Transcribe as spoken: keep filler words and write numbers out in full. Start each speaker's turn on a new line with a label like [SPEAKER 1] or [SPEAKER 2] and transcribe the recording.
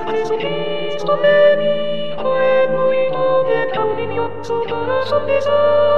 [SPEAKER 1] 人目に声の糸で旅によっとからそれさ